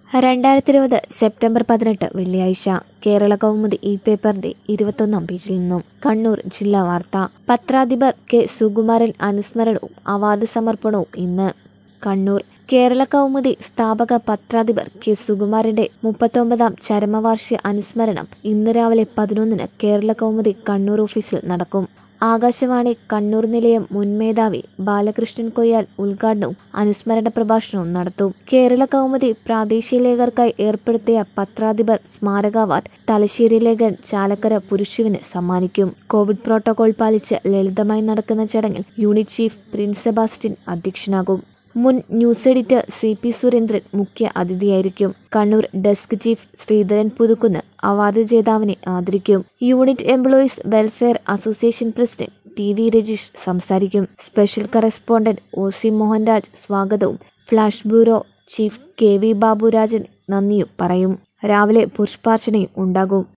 2020 September 18 വെള്ളിയാഴ്ച കേരള കൗമുദി ഈ പേപ്പറിന്റെ 21 പേജിൽ നിന്നും കണ്ണൂർ ജില്ലാ വാർത്ത. പത്രാധിപർ കെ സുകുമാരൻ അനുസ്മരണവും അവാർഡ് സമർപ്പണവും ഇന്ന്. കണ്ണൂർ. കേരള കൗമുദി സ്ഥാപക പത്രാധിപർ കെ സുകുമാരന്റെ 39ാം ചരമവാർഷിക അനുസ്മരണം ഇന്ന് രാവിലെ 11-ന് കേരള കൗമുദി കണ്ണൂർ ഓഫീസിൽ നടക്കും. ആകാശവാണി കണ്ണൂർ നിലയം മുൻ മേധാവി ബാലകൃഷ്ണൻ കൊയ്യാൽ ഉദ്ഘാടനവും അനുസ്മരണ പ്രഭാഷണവും നടത്തും. കേരള കൗമുദി പ്രാദേശിക ലേഖകർക്കായി ഏർപ്പെടുത്തിയ പത്രാധിപർ സ്മാരക അവാർഡ് തലശ്ശേരി ലേഖകൻ ചാലക്കര പുരുഷുവിന് സമ്മാനിക്കും. കോവിഡ് പ്രോട്ടോകോൾ പാലിച്ച് ലളിതമായി നടക്കുന്ന ചടങ്ങിൽ യൂണിറ്റ് ചീഫ് പ്രിൻസ് സെബാസ്റ്റ്യൻ അധ്യക്ഷനാകും. മുൻ ന്യൂസ് എഡിറ്റർ CP സുരേന്ദ്രൻ മുഖ്യ അതിഥിയായിരിക്കും. Kannur desk chief Sreedharan Puthukkunnu award ജേതാവിനെ ആദരിക്കും. Unit employees welfare association president TV Rajeesh സംസാരിക്കും. സ്പെഷ്യൽ കറസ്പോണ്ടന്റ് OC മോഹൻരാജ് സ്വാഗതവും flash bureau chief KV Baburajan നന്ദിയും പറയും. രാവിലെ പുഷ്പാർച്ചനയും ഉണ്ടാകും.